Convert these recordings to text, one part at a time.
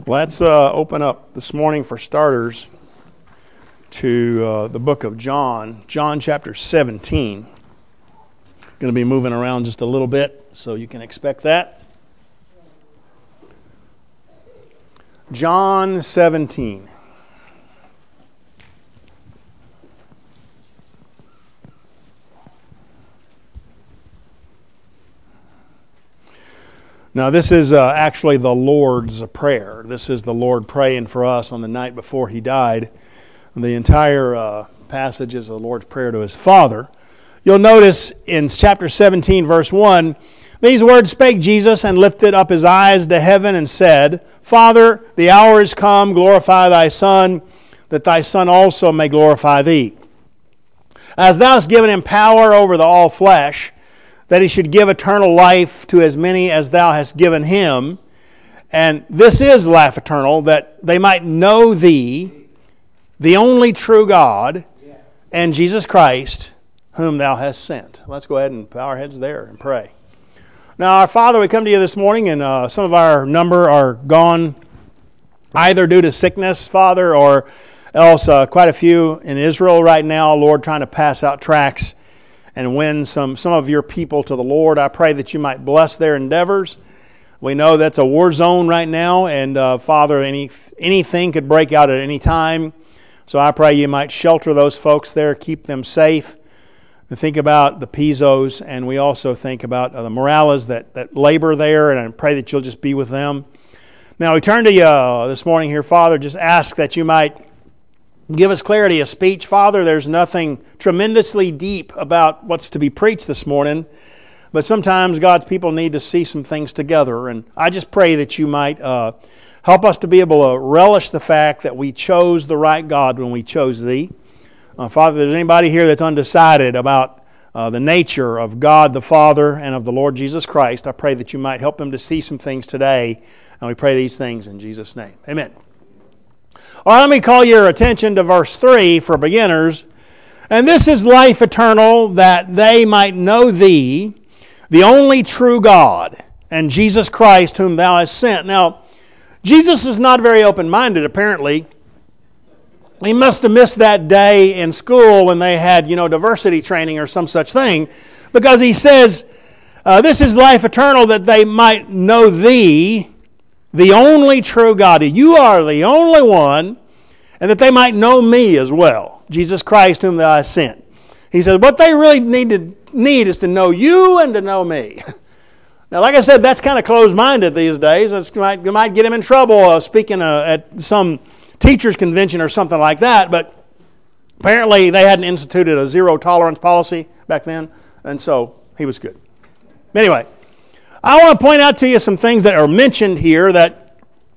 Let's open up this morning for starters to the book of John, John chapter 17. Going to be moving around just a little bit, so you can expect that. John 17. Now, this is actually the Lord's Prayer. This is the Lord praying for us on the night before He died. The entire passage is the Lord's Prayer to His Father. You'll notice in chapter 17, verse 1, these words spake Jesus and lifted up His eyes to heaven and said, Father, the hour is come, glorify Thy Son, that Thy Son also may glorify Thee. As Thou hast given Him power over all flesh, that He should give eternal life to as many as Thou hast given Him. And this is life eternal, that they might know Thee, the only true God, and Jesus Christ, whom Thou hast sent. Let's go ahead and bow our heads there and pray. Now, our Father, we come to You this morning, and some of our number are gone either due to sickness, Father, or else quite a few in Israel right now, Lord, trying to pass out tracts and win some of Your people to the Lord. I pray that You might bless their endeavors. We know that's a war zone right now, and Father, anything could break out at any time. So I pray You might shelter those folks there, keep them safe. And think about the Pizzos, and we also think about the Morales that labor there, and I pray that You'll just be with them. Now we turn to You this morning here, Father, just ask that You might give us clarity of speech. Father, there's nothing tremendously deep about what's to be preached this morning, but sometimes God's people need to see some things together. And I just pray that You might help us to be able to relish the fact that we chose the right God when we chose Thee. Father, if there's anybody here that's undecided about the nature of God the Father and of the Lord Jesus Christ, I pray that You might help them to see some things today. And we pray these things in Jesus' name. Amen. All right, let me call your attention to verse 3 for beginners. And this is life eternal, that they might know Thee, the only true God, and Jesus Christ, whom Thou hast sent. Now, Jesus is not very open-minded, apparently. He must have missed that day in school when they had, diversity training or some such thing, because He says, this is life eternal, that they might know Thee, the only true God. You are the only one, and that they might know Me as well, Jesus Christ, whom Thou hast sent. He says, what they really need is to know You and to know Me. Now, like I said, that's kind of closed-minded these days. You might get him in trouble speaking at some teachers' convention or something like that, but apparently they hadn't instituted a zero-tolerance policy back then, and so he was good. Anyway, I want to point out to you some things that are mentioned here that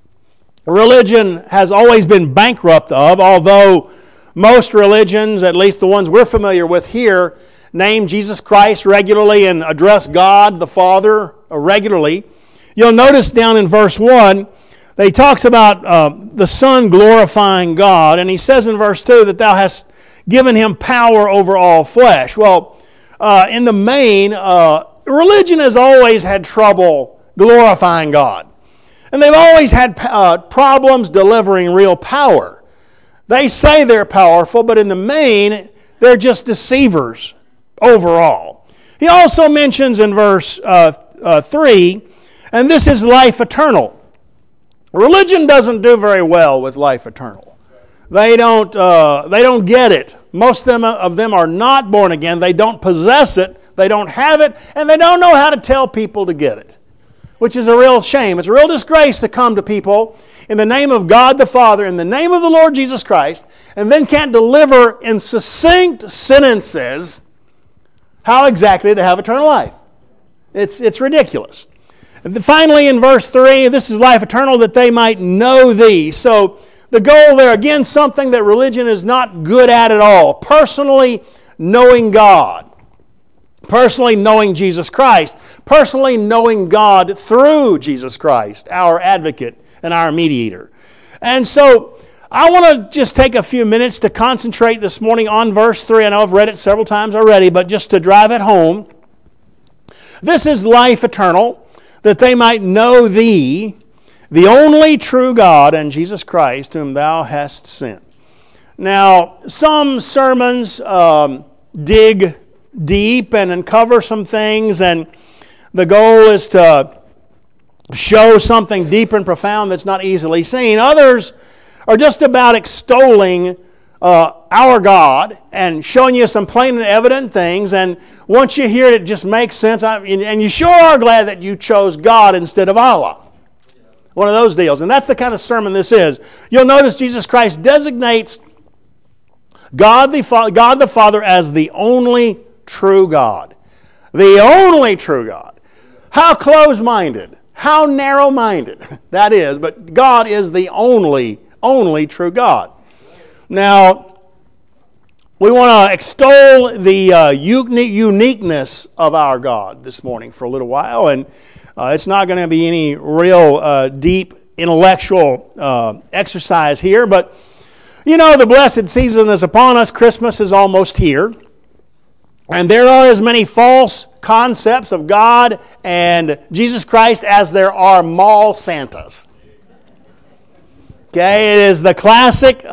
religion has always been bankrupt of, although most religions, at least the ones we're familiar with here, name Jesus Christ regularly and address God the Father regularly. You'll notice down in verse 1, that He talks about the Son glorifying God, and He says in verse 2 that Thou hast given Him power over all flesh. Well, in the main, religion has always had trouble glorifying God. And they've always had problems delivering real power. They say they're powerful, but in the main, they're just deceivers overall. He also mentions in verse 3, and this is life eternal. Religion doesn't do very well with life eternal. They don't get it. Most of them are not born again. They don't possess it. They don't have it, and they don't know how to tell people to get it, which is a real shame. It's a real disgrace to come to people in the name of God the Father, in the name of the Lord Jesus Christ, and then can't deliver in succinct sentences how exactly to have eternal life. It's ridiculous. And finally, in verse 3, this is life eternal, that they might know Thee. So the goal there, again, something that religion is not good at all. Personally knowing God. Personally knowing Jesus Christ. Personally knowing God through Jesus Christ, our advocate and our mediator. And so I want to just take a few minutes to concentrate this morning on verse 3. I know I've read it several times already, but just to drive it home. This is life eternal, that they might know Thee, the only true God, and Jesus Christ, whom thou hast sent. Now, some sermons dig deep and uncover some things, and the goal is to show something deep and profound that's not easily seen. Others are just about extolling our God and showing you some plain and evident things, and once you hear it, it just makes sense, and you sure are glad that you chose God instead of Allah. One of those deals, and that's the kind of sermon this is. You'll notice Jesus Christ designates God the Father as the only true God. The only true God. How close-minded, how narrow-minded that is, but God is the only true God. Now, we want to extol the uniqueness of our God this morning for a little while, and it's not going to be any real deep intellectual exercise here, but you know the blessed season is upon us. Christmas is almost here, and there are as many false concepts of God and Jesus Christ as there are mall Santas. Okay, it is the classic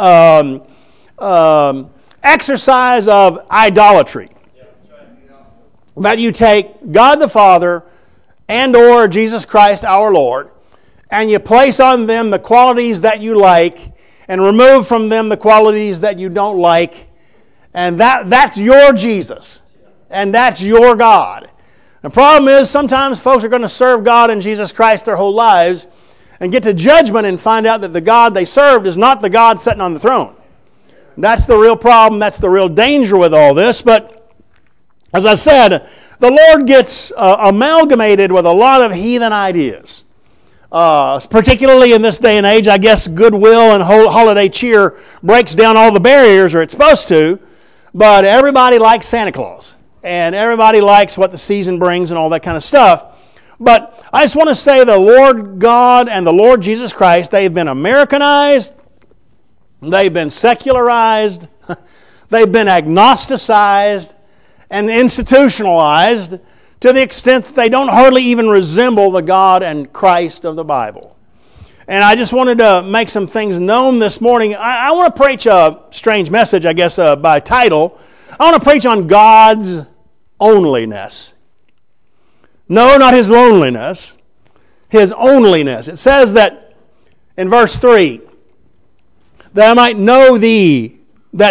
exercise of idolatry. That you take God the Father and or Jesus Christ our Lord, and you place on them the qualities that you like and remove from them the qualities that you don't like, and that's your Jesus, and that's your God. The problem is sometimes folks are going to serve God and Jesus Christ their whole lives and get to judgment and find out that the God they served is not the God sitting on the throne. That's the real problem. That's the real danger with all this. But as I said, the Lord gets amalgamated with a lot of heathen ideas. Particularly in this day and age, I guess goodwill and holiday cheer breaks down all the barriers, or it's supposed to. But everybody likes Santa Claus. And everybody likes what the season brings and all that kind of stuff. But I just want to say the Lord God and the Lord Jesus Christ, they've been Americanized. They've been secularized, they've been agnosticized and institutionalized to the extent that they don't hardly even resemble the God and Christ of the Bible. And I just wanted to make some things known this morning. I want to preach a strange message, I guess, by title. I want to preach on God's onlyness. No, not His loneliness, His onlyness. It says that in verse 3, that they might know thee,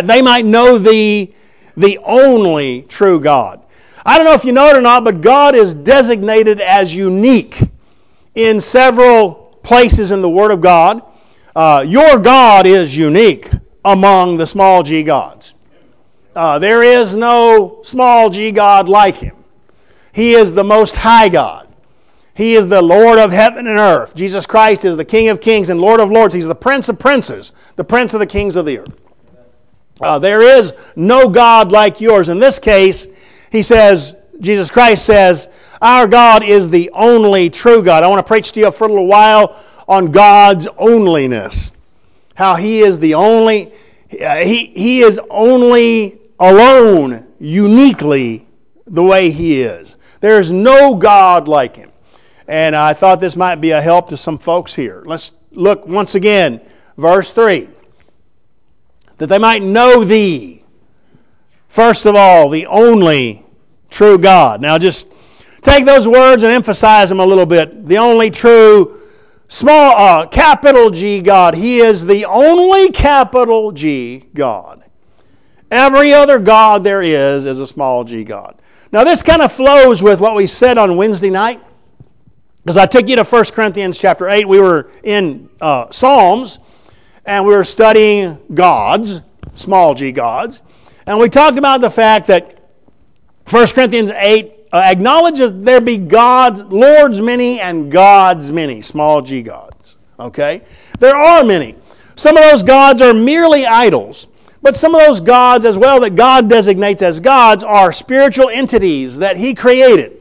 the only true God. I don't know if you know it or not, but God is designated as unique in several places in the Word of God. Your God is unique among the small g gods. There is no small g God like Him. He is the Most High God. He is the Lord of heaven and earth. Jesus Christ is the King of kings and Lord of lords. He's the Prince of princes, the Prince of the kings of the earth. There is no God like yours. In this case, he says, Jesus Christ says, our God is the only true God. I want to preach to you for a little while on God's onlyness. How He is the only, He is only alone, uniquely, the way He is. There is no God like Him. And I thought this might be a help to some folks here. Let's look once again, verse 3. That they might know Thee, first of all, the only true God. Now just take those words and emphasize them a little bit. The only true, small, capital G God. He is the only capital G God. Every other God there is a small g God. Now this kind of flows with what we said on Wednesday night. Because I took you to 1 Corinthians chapter 8. We were in Psalms, and we were studying gods, small g gods. And we talked about the fact that 1 Corinthians 8 acknowledges there be gods, Lord's many and God's many, small g gods. Okay? There are many. Some of those gods are merely idols. But some of those gods as well that God designates as gods are spiritual entities that He created.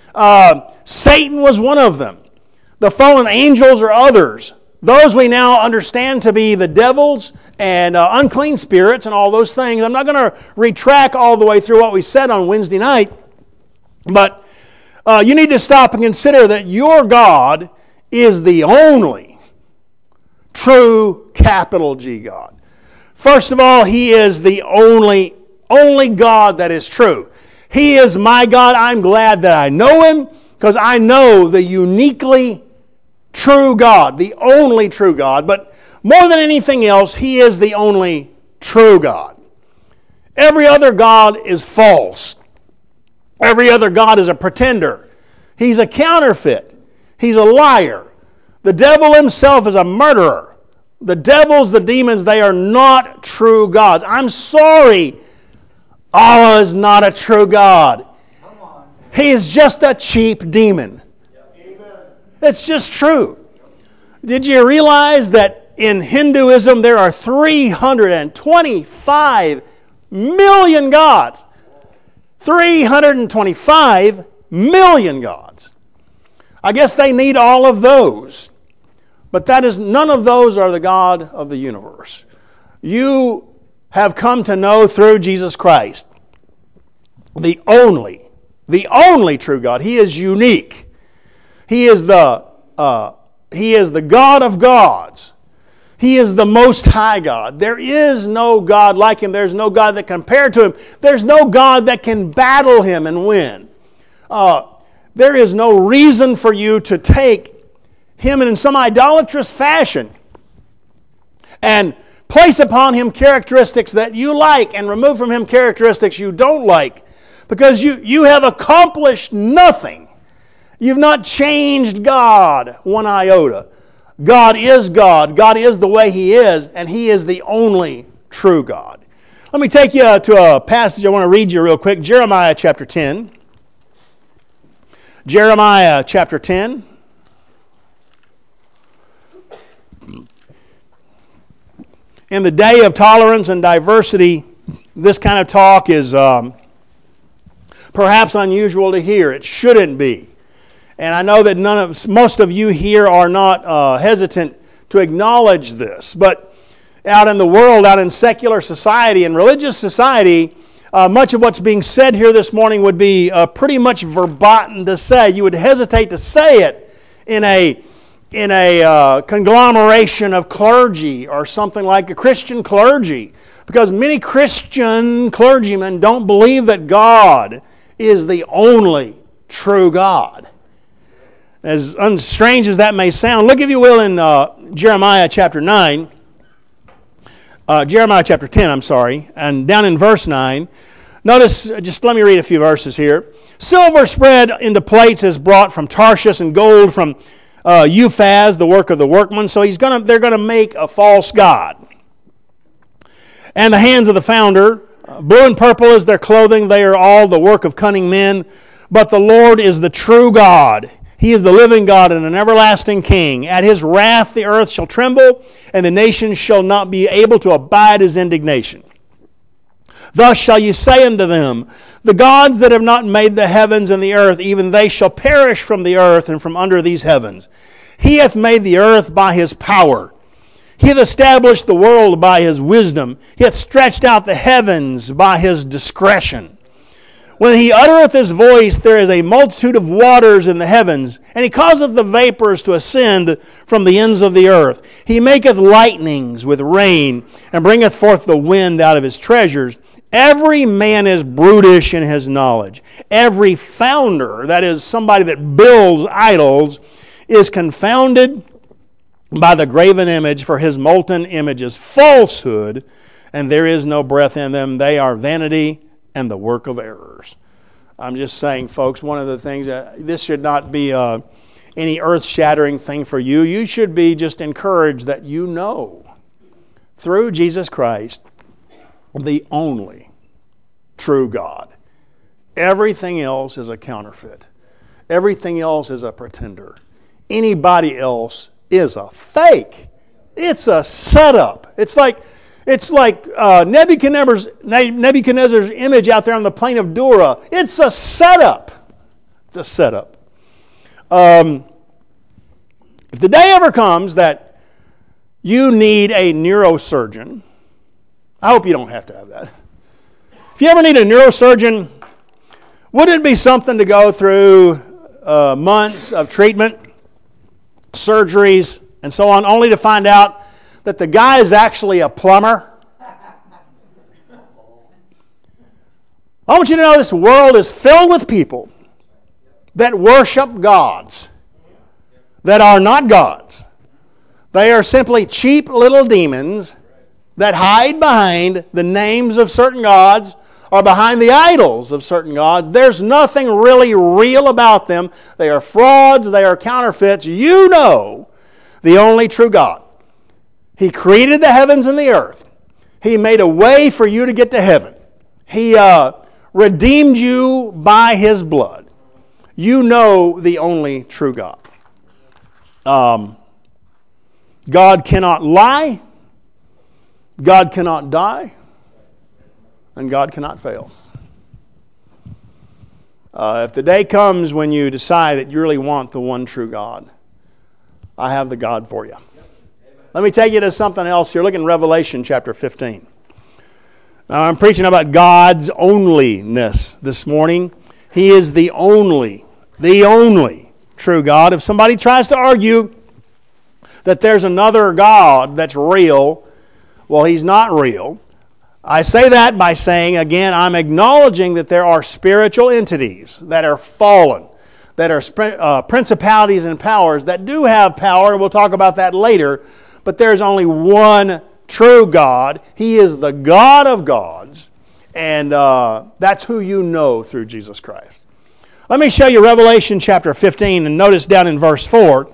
Satan was one of them. The fallen angels are others. Those we now understand to be the devils and unclean spirits and all those things. I'm not going to retract all the way through what we said on Wednesday night, but you need to stop and consider that your God is the only true, capital G God. First of all, He is the only God that is true. He is my God. I'm glad that I know Him because I know the uniquely true God, the only true God. But more than anything else, He is the only true God. Every other God is false. Every other God is a pretender. He's a counterfeit. He's a liar. The devil himself is a murderer. The devils, the demons, they are not true gods. I'm sorry, Allah is not a true God. He is just a cheap demon. It's just true. Did you realize that in Hinduism there are 325 million gods? 325 million gods. I guess they need all of those. But none of those are the God of the universe. You have come to know through Jesus Christ the only true God. He is unique. He is the God of gods. He is the Most High God. There is no God like Him. There's no God that can compare to Him. There's no God that can battle Him and win. There is no reason for you to take Him in some idolatrous fashion and place upon Him characteristics that you like and remove from Him characteristics you don't like, because you have accomplished nothing. You've not changed God one iota. God is God. God is the way He is, and He is the only true God. Let me take you to a passage I want to read you real quick. Jeremiah chapter 10. Jeremiah chapter 10. In the day of tolerance and diversity, this kind of talk is perhaps unusual to hear. It shouldn't be. And I know that most of you here are not hesitant to acknowledge this. But out in the world, out in secular society and religious society, much of what's being said here this morning would be pretty much verboten to say. You would hesitate to say it in a conglomeration of clergy or something like a Christian clergy, because many Christian clergymen don't believe that God is the only true God. As strange as that may sound, look, if you will, in Jeremiah chapter 9, Jeremiah chapter 10, I'm sorry, and down in verse 9, notice, just let me read a few verses here. Silver spread into plates is brought from Tarshish, and gold from Uphaz, the work of the workman. So they're going to make a false god. And the hands of the founder, blue and purple is their clothing. They are all the work of cunning men. But the Lord is the true God. He is the living God and an everlasting King. At His wrath the earth shall tremble, and the nations shall not be able to abide His indignation. Thus shall you say unto them, the gods that have not made the heavens and the earth, even they shall perish from the earth and from under these heavens. He hath made the earth by His power. He hath established the world by His wisdom. He hath stretched out the heavens by His discretion. When He uttereth His voice, there is a multitude of waters in the heavens, and He causeth the vapors to ascend from the ends of the earth. He maketh lightnings with rain, and bringeth forth the wind out of His treasures. Every man is brutish in his knowledge. Every founder, that is somebody that builds idols, is confounded by the graven image, for his molten image is falsehood, and there is no breath in them. They are vanity and the work of errors. I'm just saying, folks, one of the things, this should not be any earth-shattering thing for you. You should be just encouraged that you know, through Jesus Christ, the only true God. Everything else is a counterfeit. Everything else is a pretender. Anybody else is a fake. It's a setup. It's like Nebuchadnezzar's image out there on the plain of Dura. It's a setup. It's a setup. If the day ever comes that you need a neurosurgeon, I hope you don't have to have that. If you ever need a neurosurgeon, wouldn't it be something to go through months of treatment, surgeries, and so on, only to find out that the guy is actually a plumber? I want you to know this world is filled with people that worship gods that are not gods. They are simply cheap little demons that hide behind the names of certain gods or behind the idols of certain gods. There's nothing really real about them. They are frauds. They are counterfeits. You know the only true God. He created the heavens and the earth. He made a way for you to get to heaven. He redeemed you by His blood. You know the only true God. God cannot lie, God cannot die, and God cannot fail. If the day comes when you decide that you really want the one true God, I have the God for you. Let me take you to something else here. Look in Revelation chapter 15. Now, I'm preaching about God's onlyness this morning. He is the only true God. If somebody tries to argue that there's another God that's real, well, He's not real. I say that by saying, again, I'm acknowledging that there are spiritual entities that are fallen, that are principalities and powers that do have power, and we'll talk about that later, but there's only one true God. He is the God of gods, and that's who you know through Jesus Christ. Let me show you Revelation chapter 15, and notice down in verse 4,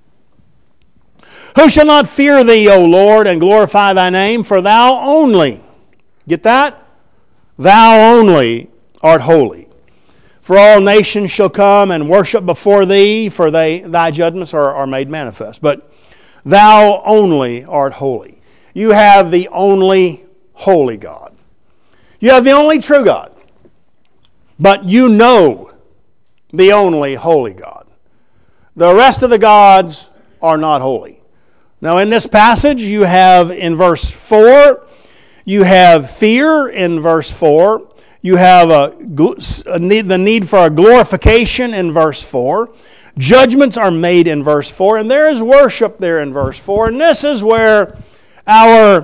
who shall not fear Thee, O Lord, and glorify Thy name, for Thou only, get that? Thou only art holy. For all nations shall come and worship before Thee, for Thy judgments are made manifest. But Thou only art holy. You have the only holy God. You have the only true God. But you know the only holy God. The rest of the gods are not holy. Now in this passage you have in verse 4, you have fear in verse 4. You have the need for a glorification in verse 4. Judgments are made in verse 4. And there is worship there in verse 4. And this is where our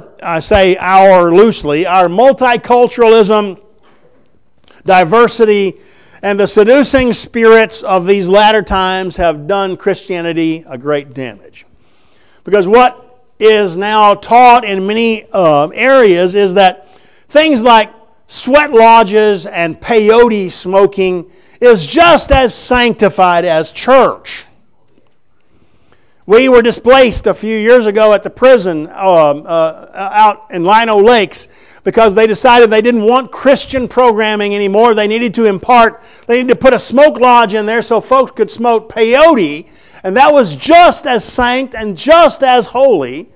multiculturalism, diversity, and the seducing spirits of these latter times have done Christianity a great damage. Because what is now taught in many areas is that things like sweat lodges and peyote smoking is just as sanctified as church. We were displaced a few years ago at the prison out in Lino Lakes because they decided they didn't want Christian programming anymore. They needed to put a smoke lodge in there so folks could smoke peyote. And that was just as sanct and just as holy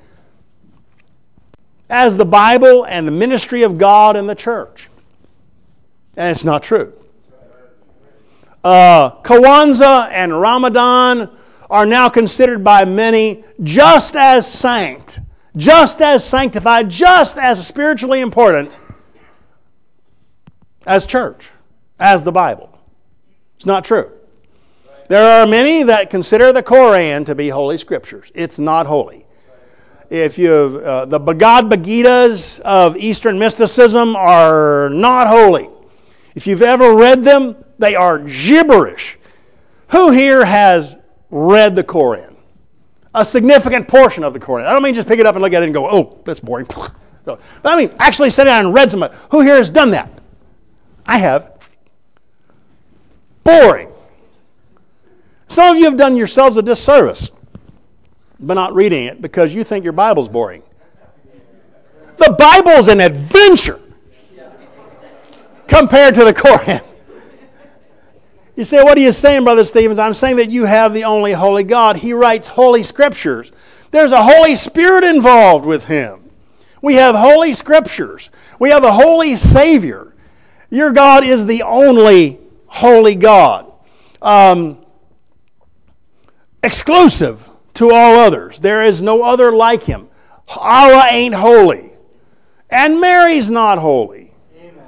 as the Bible and the ministry of God and the church. And it's not true. Kwanzaa and Ramadan are now considered by many just as sanct, just as sanctified, just as spiritually important as church, as the Bible. It's not true. There are many that consider the Koran to be holy scriptures. It's not holy. If the Bhagavad Gitas of Eastern mysticism are not holy. If you've ever read them, they are gibberish. Who here has read the Koran? A significant portion of the Koran. I don't mean just pick it up and look at it and go, oh, that's boring. But I mean actually sit down and read some of it. Who here has done that? I have. Boring. Some of you have done yourselves a disservice by not reading it because you think your Bible's boring. The Bible's an adventure compared to the Koran. You say, what are you saying, Brother Stevens? I'm saying that you have the only holy God. He writes holy scriptures. There's a Holy Spirit involved with Him. We have holy scriptures. We have a holy Savior. Your God is the only holy God. Exclusive to all others. There is no other like Him. Allah ain't holy. And Mary's not holy. Amen.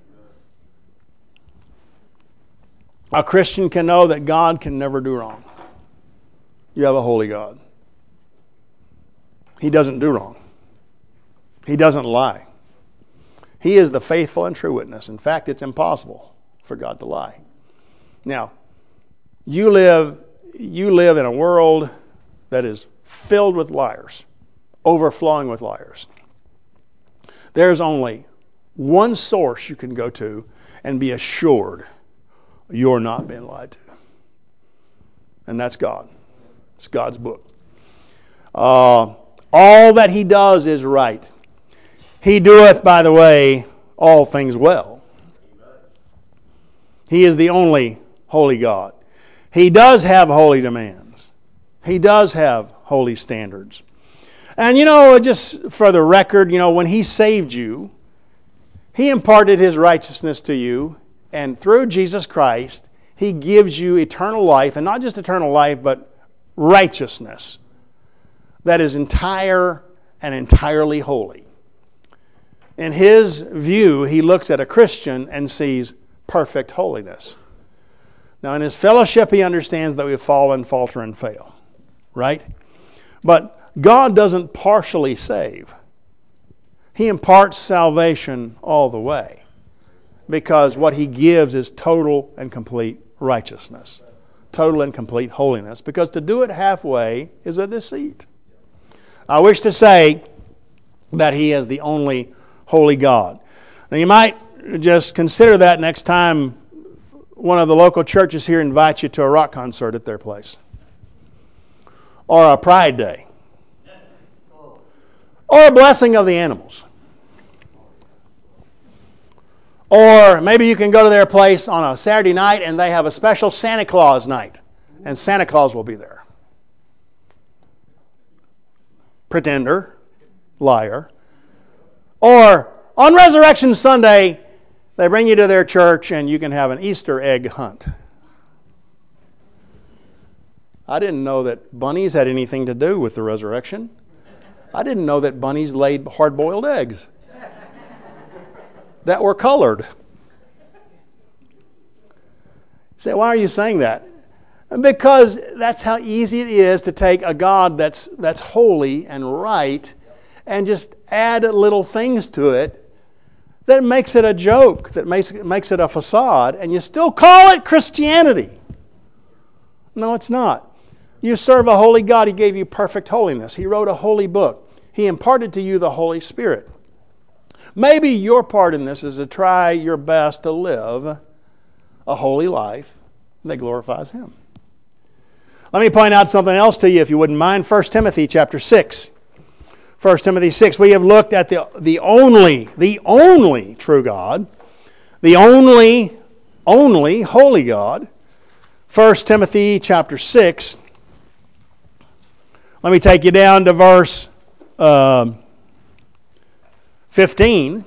A Christian can know that God can never do wrong. You have a holy God. He doesn't do wrong. He doesn't lie. He is the faithful and true witness. In fact, it's impossible for God to lie. Now, you live in a world that is filled with liars, overflowing with liars. There's only one source you can go to and be assured you're not being lied to. And that's God. It's God's book. All that He does is right. He doeth, by the way, all things well. He is the only holy God. He does have holy demands. He does have holy standards. And just for the record, when He saved you, He imparted His righteousness to you, and through Jesus Christ, He gives you eternal life, and not just eternal life, but righteousness that is entire and entirely holy. In His view, He looks at a Christian and sees perfect holiness. Now, in His fellowship, He understands that we fall and falter and fail, right? But God doesn't partially save. He imparts salvation all the way, because what He gives is total and complete righteousness, total and complete holiness, because to do it halfway is a deceit. I wish to say that He is the only holy God. Now, you might just consider that next time one of the local churches here invites you to a rock concert at their place, or a Pride Day, or a blessing of the animals. Or maybe you can go to their place on a Saturday night and they have a special Santa Claus night, and Santa Claus will be there. Pretender, liar. Or on Resurrection Sunday, they bring you to their church and you can have an Easter egg hunt. I didn't know that bunnies had anything to do with the resurrection. I didn't know that bunnies laid hard-boiled eggs that were colored. You say, why are you saying that? Because that's how easy it is to take a God that's holy and right and just add little things to it that makes it a joke, that makes it a facade, and you still call it Christianity. No, it's not. You serve a holy God. He gave you perfect holiness. He wrote a holy book. He imparted to you the Holy Spirit. Maybe your part in this is to try your best to live a holy life that glorifies Him. Let me point out something else to you, if you wouldn't mind. 1 Timothy chapter 6. 1 Timothy 6, we have looked at the only true God, the only holy God. 1 Timothy chapter 6. Let me take you down to verse 15.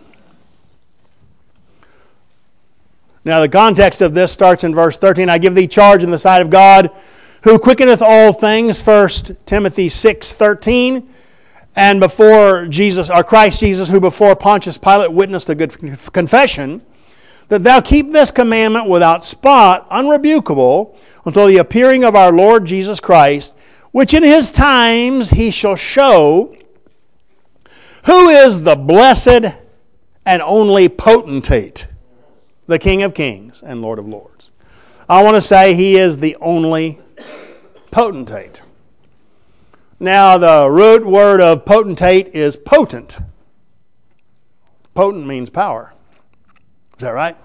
Now the context of this starts in verse 13. I give thee charge in the sight of God, who quickeneth all things, 1 Timothy 6:13. And before Jesus, or Christ Jesus, who before Pontius Pilate witnessed a good confession, that thou keep this commandment without spot, unrebukable, until the appearing of our Lord Jesus Christ, which in His times He shall show who is the blessed and only potentate, the King of kings and Lord of lords. I want to say He is the only potentate. Now, the root word of potentate is potent. Potent means power. Is that right?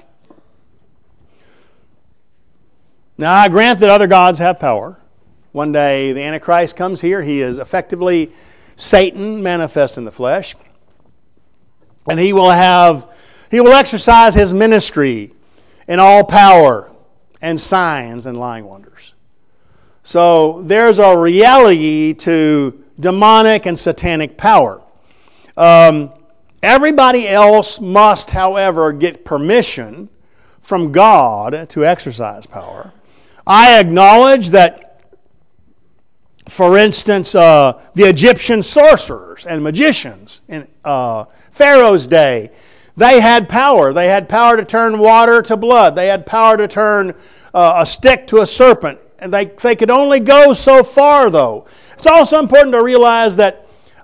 Now, I grant that other gods have power. One day, the Antichrist comes here. He is effectively Satan manifest in the flesh. And he will exercise his ministry in all power and signs and lying wonders. So there's a reality to demonic and satanic power. Everybody else must, however, get permission from God to exercise power. I acknowledge that, for instance, the Egyptian sorcerers and magicians in Pharaoh's day, they had power. They had power to turn water to blood. They had power to turn a stick to a serpent. And they could only go so far, though. It's also important to realize that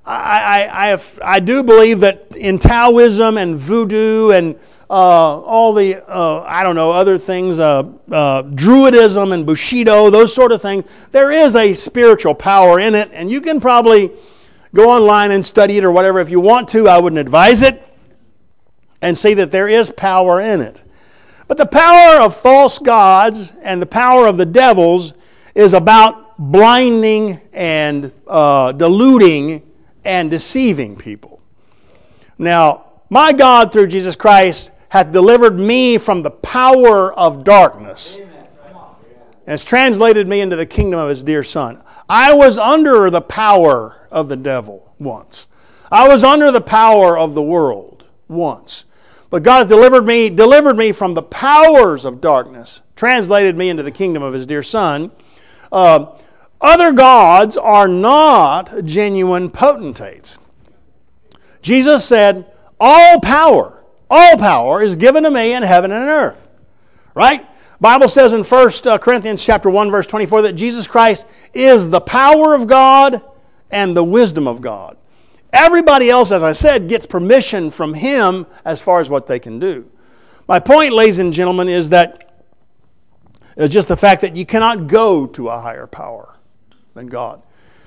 I do believe that in Taoism and voodoo and all the, other things, Druidism and Bushido, those sort of things, there is a spiritual power in it, and you can probably go online and study it or whatever if you want to. I wouldn't advise it, and see that there is power in it. But the power of false gods and the power of the devils is about blinding and deluding and deceiving people. Now, my God, through Jesus Christ, hath delivered me from the power of darkness, and has translated me into the kingdom of His dear Son. I was under the power of the devil once. I was under the power of the world once. But God delivered me from the powers of darkness, translated me into the kingdom of His dear Son. Other gods are not genuine potentates. Jesus said, all power is given to me in heaven and in earth. Right? Bible says in 1 Corinthians chapter 1, verse 24, that Jesus Christ is the power of God and the wisdom of God. Everybody else, as I said, gets permission from Him as far as what they can do. My point, ladies and gentlemen, is that it's just the fact that you cannot go to a higher power than God.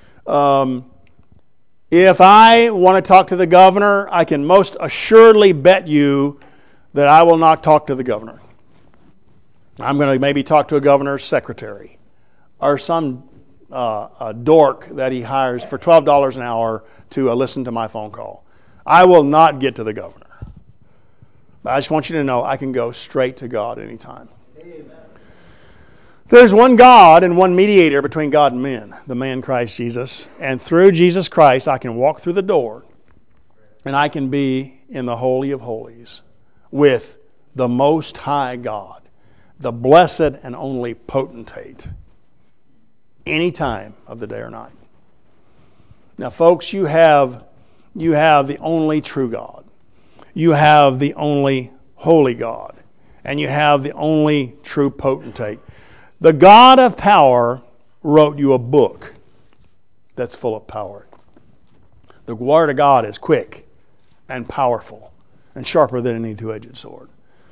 If I want to talk to the governor, I can most assuredly bet you that I will not talk to the governor. I'm going to maybe talk to a governor's secretary or some dork that he hires for $12 an hour to listen to my phone call. I will not get to the governor. But I just want you to know I can go straight to God anytime. Amen. There's one God and one mediator between God and men, the man Christ Jesus. And through Jesus Christ, I can walk through the door and I can be in the Holy of Holies with the Most High God, the blessed and only potentate, any time of the day or night. Now, folks, you have the only true God. You have the only holy God. And you have the only true potentate. The God of power wrote you a book that's full of power. The Word of God is quick and powerful and sharper than any two-edged sword.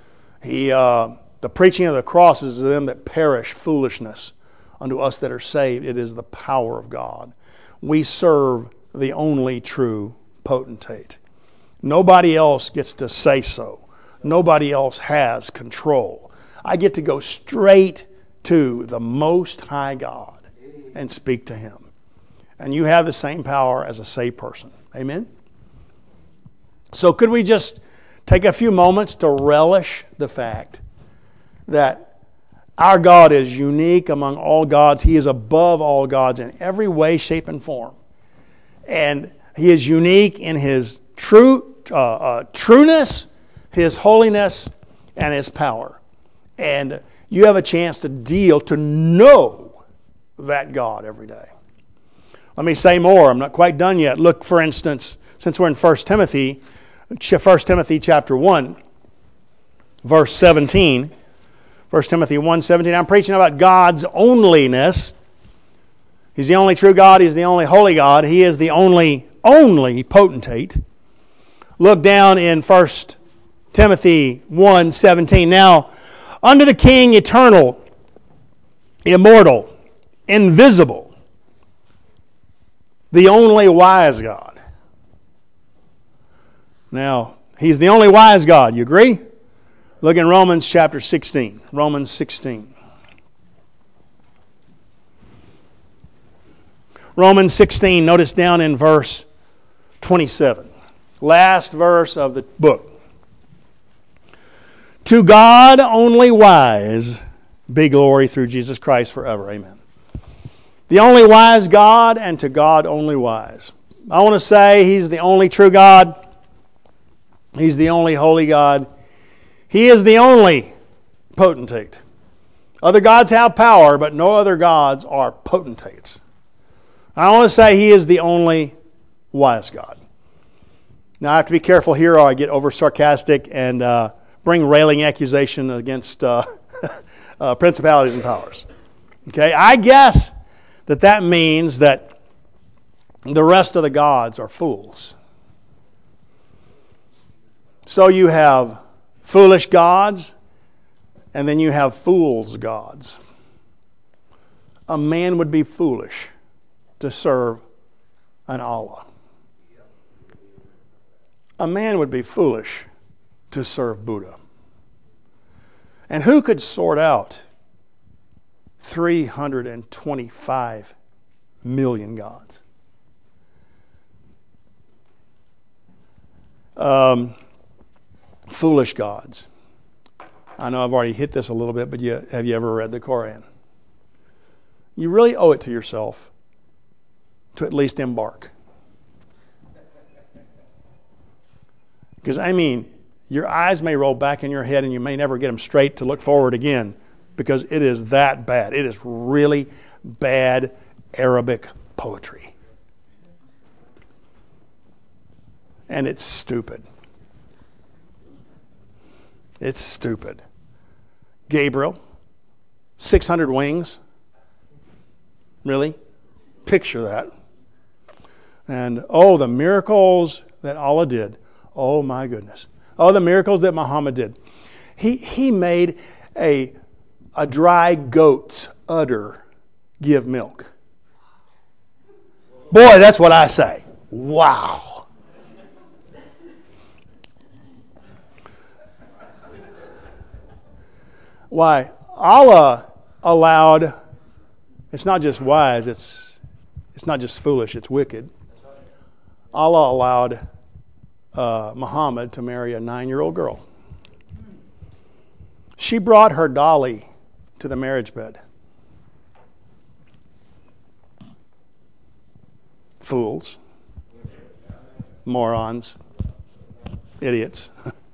The preaching of the cross is to them that perish foolishness. Unto us that are saved, it is the power of God. We serve the only true potentate. Nobody else gets to say so. Nobody else has control. I get to go straight to the Most High God and speak to Him. And you have the same power as a saved person. Amen? So could we just take a few moments to relish the fact that our God is unique among all gods. He is above all gods in every way, shape, and form. And He is unique in His trueness, His holiness, and His power. And you have a chance to know that God every day. Let me say more. I'm not quite done yet. Look, for instance, since we're in 1 Timothy chapter 1, verse 17. 1 Timothy 1:17. I'm preaching about God's onlyness. He's the only true God. He's the only holy God. He is the only potentate. Look down in 1 Timothy 1:17. Now, unto the King eternal, immortal, invisible, the only wise God. Now, He's the only wise God. You agree? Look in Romans chapter 16. Romans 16. Romans 16, notice down in verse 27. Last verse of the book. To God only wise be glory through Jesus Christ forever. Amen. The only wise God, and to God only wise. I want to say He's the only true God. He's the only holy God. He is the only potentate. Other gods have power, but no other gods are potentates. I want to say He is the only wise God. Now I have to be careful here or I get over sarcastic and bring railing accusation against principalities and powers. Okay, I guess that means that The rest of the gods are fools. So you have foolish gods, and then you have fools' gods. A man would be foolish to serve an Allah. A man would be foolish to serve Buddha. And who could sort out 325 million gods? Foolish gods. I know I've already hit this a little bit, but have you ever read the Koran? You really owe it to yourself to at least embark. Because, your eyes may roll back in your head and you may never get them straight to look forward again, because it is that bad. It is really bad Arabic poetry. And it's stupid. It's stupid. Gabriel, 600 wings. Really? Picture that. And the miracles that Allah did. Oh my goodness. Oh, the miracles that Muhammad did. He made a dry goat's udder give milk. Boy, that's what I say. Wow. Why? Allah allowed, it's not just wise, it's not just foolish, it's wicked. Allah allowed Muhammad to marry a 9-year-old girl. She brought her dolly to the marriage bed. Fools. Morons. Idiots.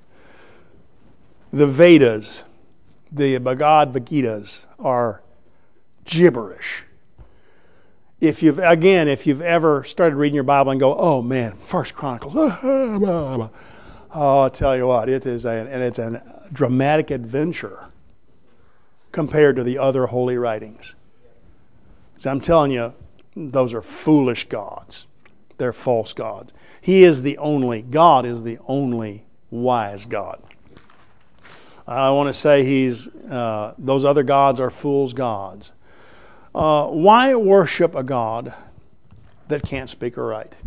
The Vedas, the Bhagavad Gitas are gibberish. If you've ever started reading your Bible and go, oh man, First Chronicles, oh, I'll tell you what, it's a dramatic adventure compared to the other holy writings. So I'm telling you, those are foolish gods. They're false gods. God is the only wise God. I want to say those other gods are fool's gods. Why worship a God that can't speak or write?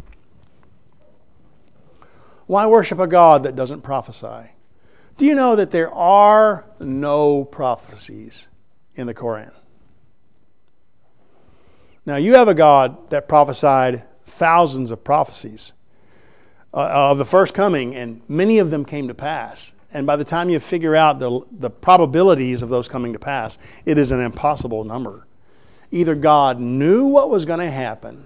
Why worship a God that doesn't prophesy? Do you know that there are no prophecies in the Koran? Now, you have a God that prophesied thousands of prophecies of the first coming, and many of them came to pass. And by the time you figure out the probabilities of those coming to pass, it is an impossible number. Either God knew what was going to happen,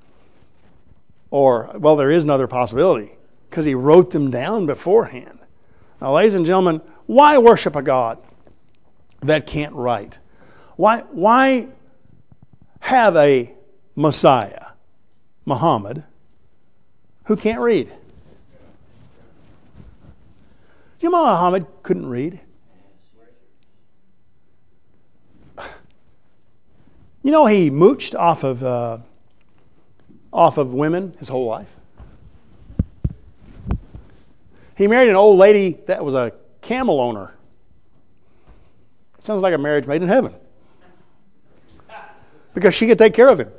or, there is another possibility, because He wrote them down beforehand. Now, ladies and gentlemen, why worship a God that can't write? Why have a Messiah, Muhammad, who can't read? Do you know Muhammad couldn't read? You know he mooched off of women his whole life. He married an old lady that was a camel owner. Sounds like a marriage made in heaven, because she could take care of him.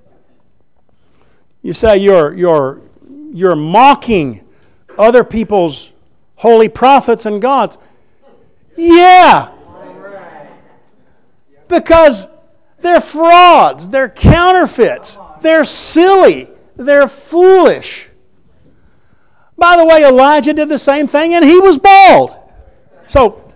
You say you're mocking other people's holy prophets and gods. Yeah. Because they're frauds, they're counterfeits, they're silly, they're foolish. By the way, Elijah did the same thing and he was bald. So,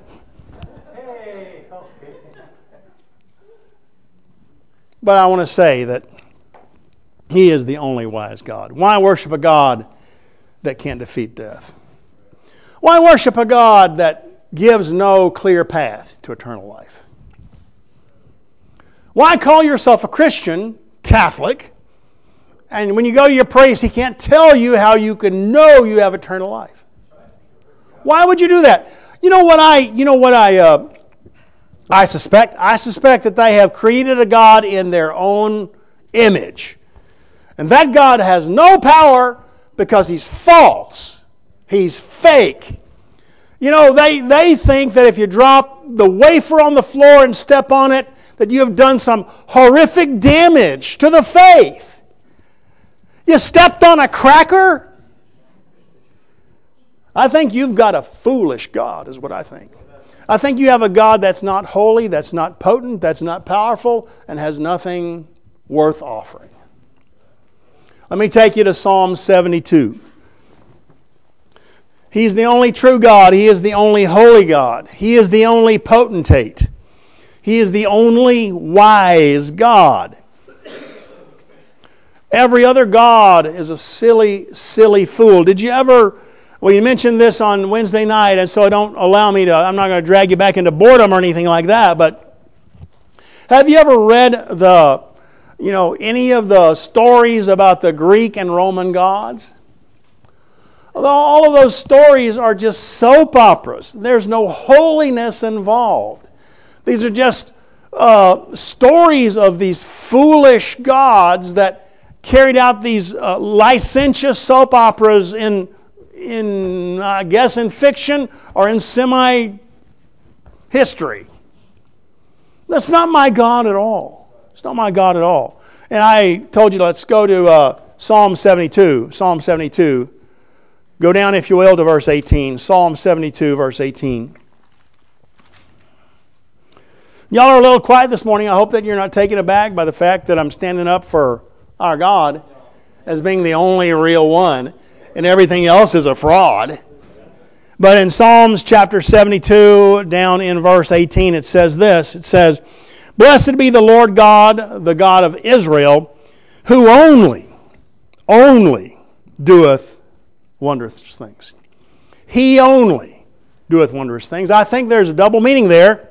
but I want to say that He is the only wise God. Why worship a God that can't defeat death? Why worship a God that gives no clear path to eternal life? Why call yourself a Christian, Catholic, and when you go to your priest, he can't tell you how you can know you have eternal life? Why would you do that? You know what I suspect? I suspect that they have created a God in their own image. And that God has no power because He's false. He's fake. You know, they think that if you drop the wafer on the floor and step on it, that you have done some horrific damage to the faith. You stepped on a cracker? I think you've got a foolish God, is what I think. I think you have a God that's not holy, that's not potent, that's not powerful, and has nothing worth offering. Let me take you to Psalm 72. He's the only true God. He is the only holy God. He is the only potentate. He is the only wise God. Every other God is a silly, silly fool. Did you ever... Well, you mentioned this on Wednesday night, and so don't allow me to... I'm not going to drag you back into boredom or anything like that, but have you ever read any of the stories about the Greek and Roman gods? All of those stories are just soap operas. There's no holiness involved. These are just stories of these foolish gods that carried out these licentious soap operas in fiction or in semi-history. That's not my God at all. It's not my God at all. And I told you, let's go to Psalm 72. Psalm 72. Go down, if you will, to verse 18. Psalm 72, verse 18. Y'all are a little quiet this morning. I hope that you're not taken aback by the fact that I'm standing up for our God as being the only real one, and everything else is a fraud. But in Psalms chapter 72, down in verse 18, it says this. It says, "Blessed be the Lord God, the God of Israel, who only doeth wondrous things." He only doeth wondrous things. I think there's a double meaning there.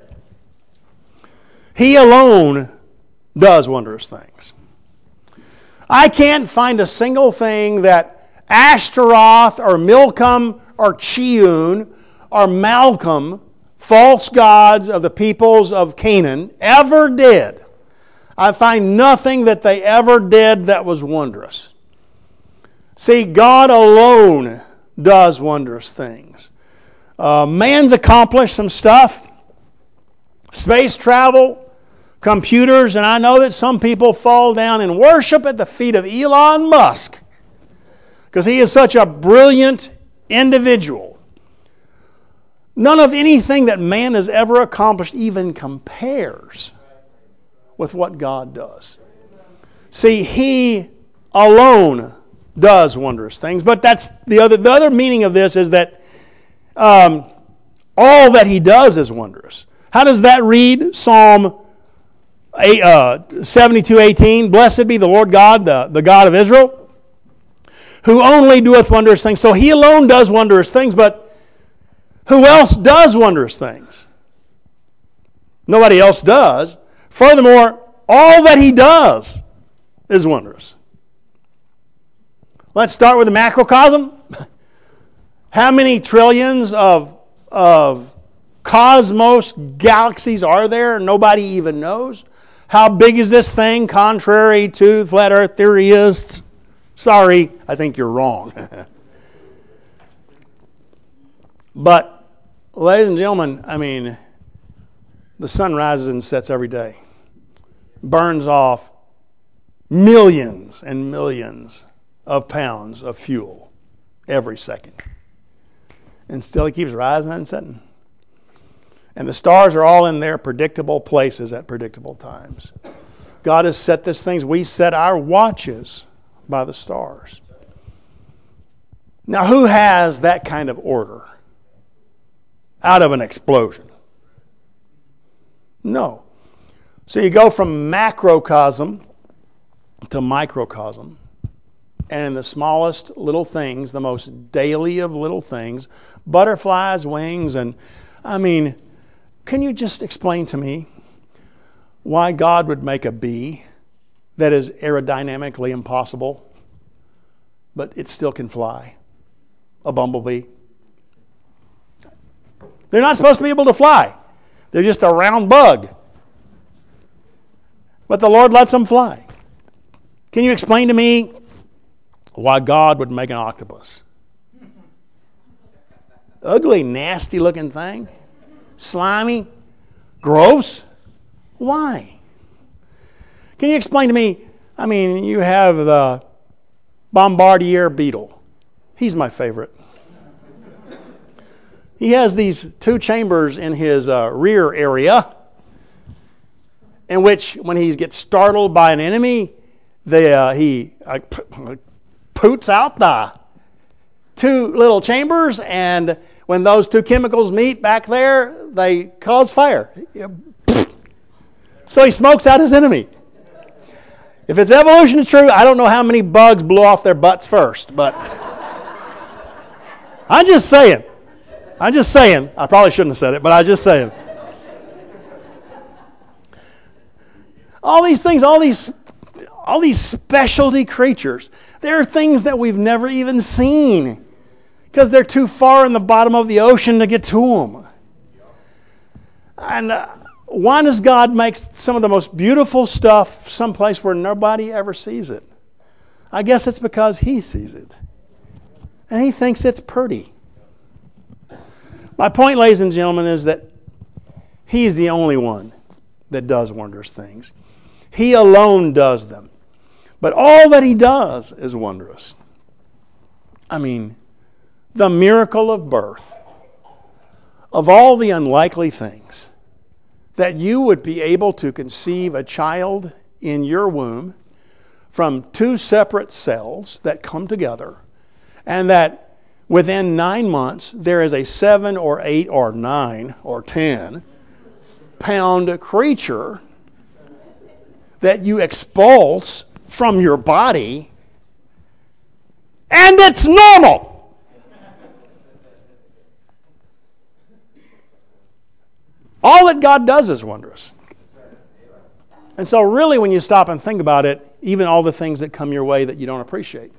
He alone does wondrous things. I can't find a single thing that Ashtaroth or Milcom or Chiun or Malcolm, false gods of the peoples of Canaan, ever did. I find nothing that they ever did that was wondrous. See, God alone does wondrous things. Man's accomplished some stuff. Space travel, computers, and I know that some people fall down and worship at the feet of Elon Musk because he is such a brilliant individual. None of anything that man has ever accomplished even compares with what God does. See, He alone does wondrous things, but that's the other meaning of this is that all that He does is wondrous. How does that read? Psalm 72:18. "Blessed be the Lord God, the God of Israel, who only doeth wondrous things." So He alone does wondrous things, but who else does wondrous things? Nobody else does. Furthermore, all that He does is wondrous. Let's start with the macrocosm. How many trillions of cosmos galaxies are there? Nobody even knows. How big is this thing, contrary to flat earth theorists? Sorry, I think you're wrong. But, ladies and gentlemen, I mean, the sun rises and sets every day. Burns off millions and millions of pounds of fuel every second. And still it keeps rising and setting. And the stars are all in their predictable places at predictable times. God has set these things. We set our watches by the stars. Now, who has that kind of order out of an explosion? No. So you go from macrocosm to microcosm. And in the smallest little things, the most daily of little things, butterflies' wings, and I mean, can you just explain to me why God would make a bee that is aerodynamically impossible, but it still can fly? A bumblebee. They're not supposed to be able to fly. They're just a round bug. But the Lord lets them fly. Can you explain to me why God would make an octopus. Ugly, nasty looking thing. Slimy. Gross. Why? Can you explain to me? I mean, you have the bombardier beetle. He's my favorite. He has these two chambers in his rear area in which, when he gets startled by an enemy, he poots out the two little chambers, and when those two chemicals meet back there, they cause fire. So he smokes out his enemy. If its evolution is true, I don't know how many bugs blew off their butts first, but I'm just saying. I probably shouldn't have said it, but I'm just saying. All these things, all these specialty creatures, there are things that we've never even seen because they're too far in the bottom of the ocean to get to them. And why does God make some of the most beautiful stuff someplace where nobody ever sees it? I guess it's because He sees it. And He thinks it's pretty. My point, ladies and gentlemen, is that He's the only one that does wondrous things. He alone does them. But all that He does is wondrous. I mean, the miracle of birth, of all the unlikely things, that you would be able to conceive a child in your womb from two separate cells that come together, and that within 9 months there is a 7 or 8 or 9 or 10 pound creature that you expulse from your body, and it's normal. All that God does is wondrous. And so really, when you stop and think about it, even all the things that come your way that you don't appreciate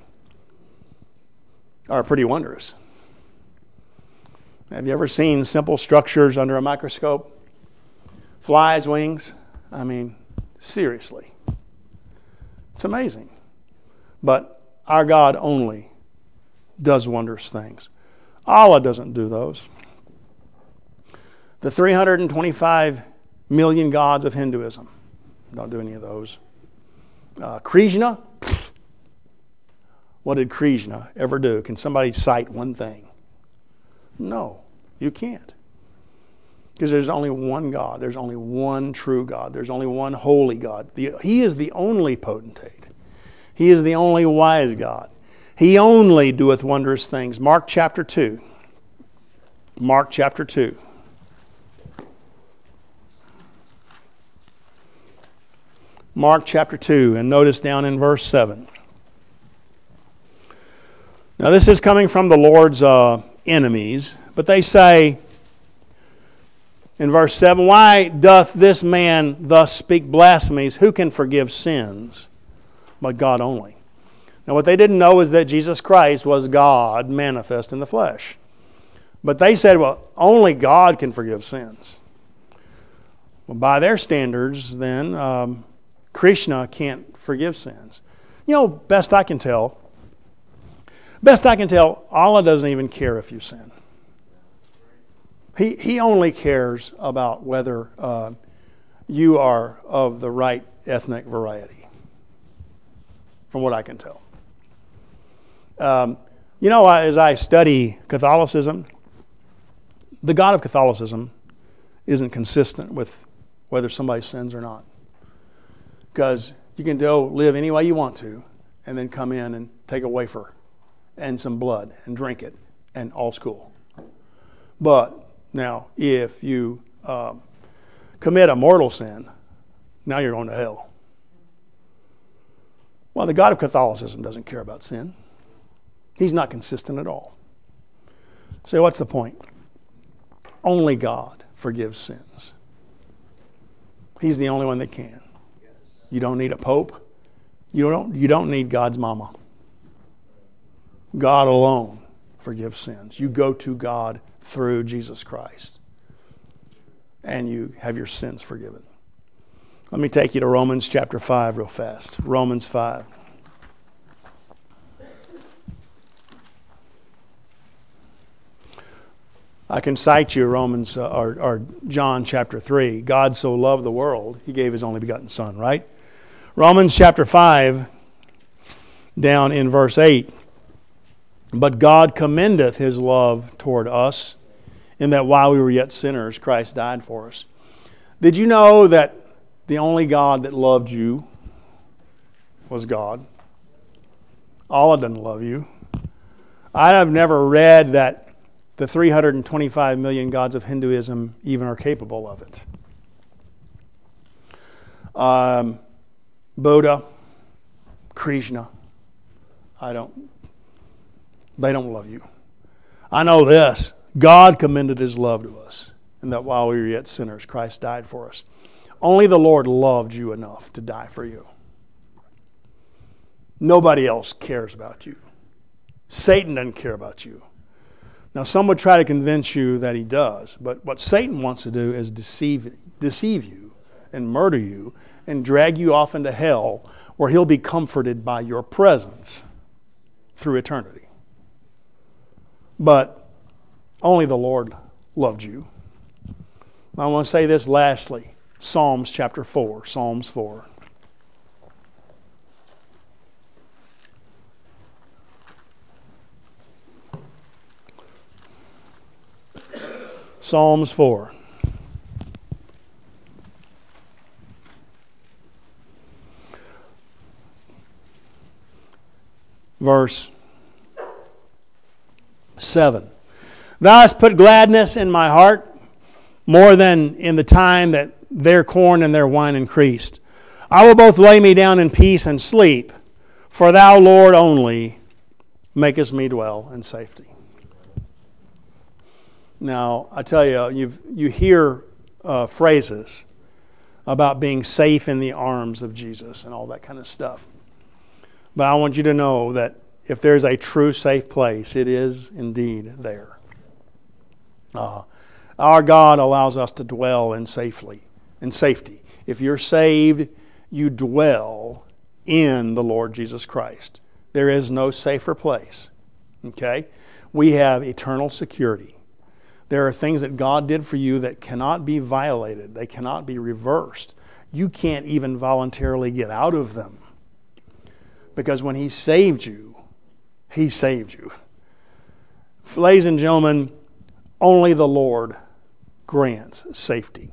are pretty wondrous. Have you ever seen simple structures under a microscope? Flies' wings? I mean, seriously. It's amazing. But our God only does wondrous things. Allah doesn't do those. The 325 million gods of Hinduism don't do any of those. Krishna? What did Krishna ever do? Can somebody cite one thing? No, you can't. Because there's only one God. There's only one true God. There's only one holy God. He is the only potentate. He is the only wise God. He only doeth wondrous things. Mark chapter 2. Mark chapter 2. Mark chapter 2, and notice down in verse 7. Now this is coming from the Lord's enemies, but they say in verse 7, "Why doth this man thus speak blasphemies? Who can forgive sins but God only?" Now what they didn't know is that Jesus Christ was God manifest in the flesh. But they said, well, only God can forgive sins. Well, by their standards, then, Krishna can't forgive sins. You know, best I can tell, Allah doesn't even care if you sin. He only cares about whether you are of the right ethnic variety, from what I can tell. You know, as I study Catholicism, the God of Catholicism isn't consistent with whether somebody sins or not. Because you can go live any way you want to, and then come in and take a wafer and some blood and drink it, and all's cool. But now, if you commit a mortal sin, now you're going to hell. Well, the God of Catholicism doesn't care about sin. He's not consistent at all. So what's the point? Only God forgives sins. He's the only one that can. You don't need a pope. You don't need God's mama. God alone forgives sins. You go to God through Jesus Christ, and you have your sins forgiven. Let me take you to Romans chapter 5 real fast. Romans 5. I can cite you Romans or John chapter 3. God so loved the world, He gave His only begotten Son, right? Romans chapter 5, down in verse 8. But God commendeth His love toward us, in that while we were yet sinners, Christ died for us. Did you know that the only God that loved you was God? Allah doesn't love you. I have never read that the 325 million gods of Hinduism even are capable of it. Buddha, Krishna, they don't love you. I know this. God commended His love to us, and that while we were yet sinners, Christ died for us. Only the Lord loved you enough to die for you. Nobody else cares about you. Satan doesn't care about you. Now, some would try to convince you that he does, but what Satan wants to do is deceive you and murder you and drag you off into hell, where he'll be comforted by your presence through eternity. But only the Lord loved you. I want to say this lastly. Psalms chapter 4. Psalms 4. Psalms 4. Verse 7. Thou hast put gladness in my heart, more than in the time that their corn and their wine increased. I will both lay me down in peace and sleep, for Thou, Lord, only makest me dwell in safety. Now, I tell you, you hear phrases about being safe in the arms of Jesus and all that kind of stuff. But I want you to know that if there's a true safe place, it is indeed there. Our God allows us to dwell in safety. If you're saved, you dwell in the Lord Jesus Christ. There is no safer place. Okay? We have eternal security. There are things that God did for you that cannot be violated. They cannot be reversed. You can't even voluntarily get out of them. Because when He saved you, He saved you. Ladies and gentlemen, only the Lord grants safety.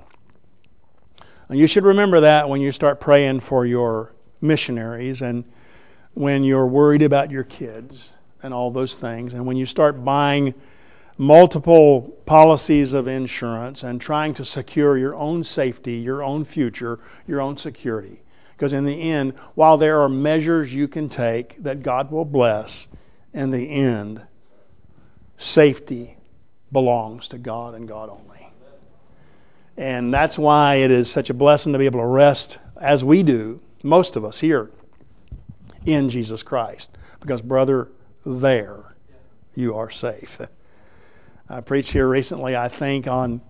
And you should remember that when you start praying for your missionaries, and when you're worried about your kids and all those things, and when you start buying multiple policies of insurance and trying to secure your own safety, your own future, your own security. Because in the end, while there are measures you can take that God will bless, in the end, safety belongs to God and God only. And that's why it is such a blessing to be able to rest, as we do, most of us here, in Jesus Christ. Because, brother, there you are safe. I preached here recently, I think, on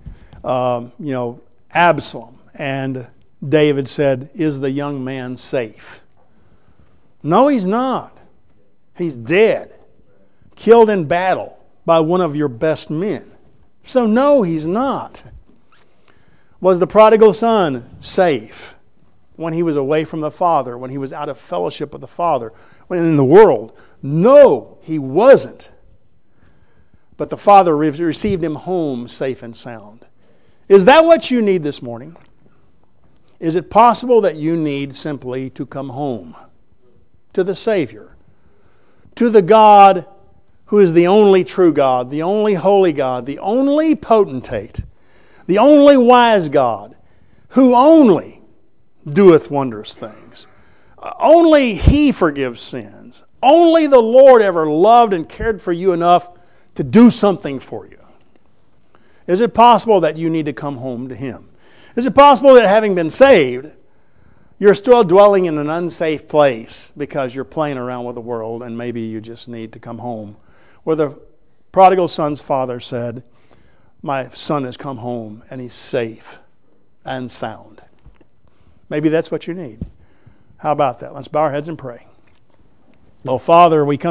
Absalom. And David said, "Is the young man safe?" No, he's not. He's dead. Killed in battle by one of your best men. So no, he's not. Was the prodigal son safe when he was away from the Father, when he was out of fellowship with the Father, when in the world? No, he wasn't. But the Father received him home safe and sound. Is that what you need this morning? Is it possible that you need simply to come home to the Savior, to the God who is the only true God, the only holy God, the only potentate, the only wise God, who only doeth wondrous things? Only He forgives sins. Only the Lord ever loved and cared for you enough to do something for you. Is it possible that you need to come home to Him? Is it possible that having been saved, you're still dwelling in an unsafe place because you're playing around with the world, and maybe you just need to come home? Where the prodigal son's father said, "My son has come home and he's safe and sound." Maybe that's what you need. How about that? Let's bow our heads and pray. Well, Father, we come